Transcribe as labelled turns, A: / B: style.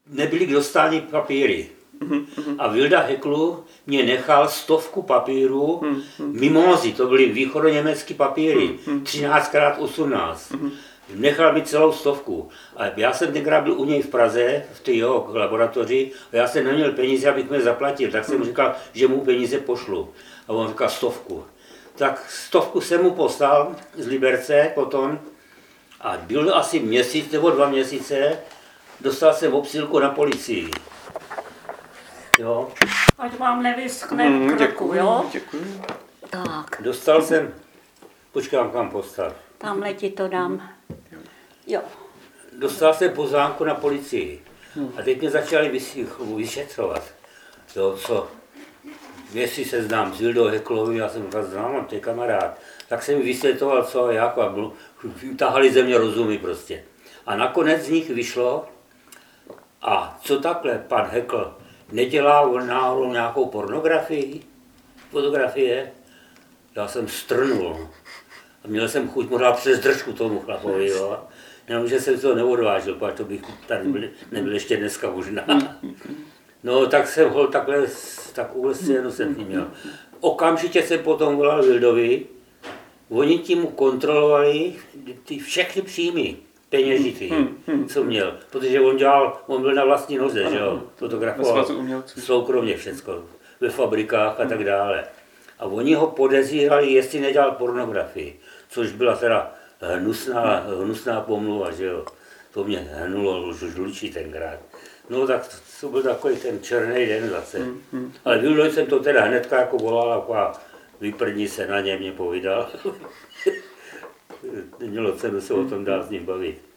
A: nebyly k dostání papíry. A Vilda Heklu mě nechal 100 papírů mimózy, to byly východoněmecké papíry, 13x18. Nechal mi celou 100. A já jsem tenkrát byl u něj v Praze, v té jeho laboratoři, a já jsem neměl peníze, abych mě zaplatil, tak jsem mu říkal, že mu peníze pošlu. A on říkal 100. Tak 100 jsem mu poslal z Liberce potom a byl asi měsíc nebo 2 měsíce, dostal jsem obsílku na policii. Jo.
B: Ať vám nevyskne v krku, jo?
C: Děkuji.
B: Tak.
A: Dostal jsem, počkám, kam postav.
B: Tamhle ti to dám. Jo.
A: Dostal jsem pozvánku na policii. A teď mě začali vyšetřovat. To, co, jestli se znám s Vildou Heklovou, já jsem říkal, znám, to je kamarád. Tak jsem mi vysvětloval, co a jak, a tahali ze mě rozumy prostě. A nakonec z nich vyšlo, a co takhle pan Hekl nedělá náhodou nějakou pornografii, fotografie? Já jsem strnul. A měl jsem chuť mu dát přes držku tomu chlapovi, jo. Jenomže jsem to neodvážil, protože to bych tady nebyl ještě dneska možná. No tak jsem ho takovou scénu jsem měl. Okamžitě jsem potom volal Vildovi, oni tím mu kontrolovali ty všechny příjmy peněžitý, co měl, protože on byl na vlastní noze, že jo, fotografoval soukromě všecko, ve fabrikách a tak dále. A oni ho podezírali, jestli nedělal pornografii, což byla teda hnusná pomluva, že jo. To mě hnulo žlučí tenkrát. No tak to byl takový ten černý den zase. Ale Vildo jsem to teda hnedka jako volal a vyprdni se na ně, mě povídal. Nemělo cenu se o tom dál s ním bavit.